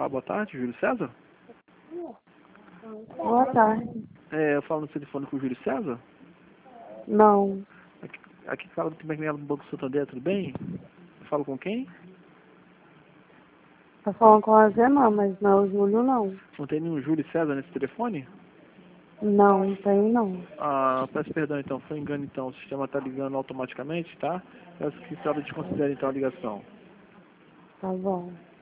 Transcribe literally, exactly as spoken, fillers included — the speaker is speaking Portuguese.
falar boa tarde, Júlio César? Boa tarde. É, eu falo no telefone com o Júlio César? Não. Aqui, aqui fala do Banco do Santander, tudo bem? Eu falo com quem? Tá falando com a Zema, mas não é o Júlio, não. Não tem nenhum Júlio César nesse telefone? Não, não tem não. Ah, peço perdão então, foi engano então, o sistema está ligando automaticamente, tá? Peço que a senhora desconsidere então a ligação. Tá bom.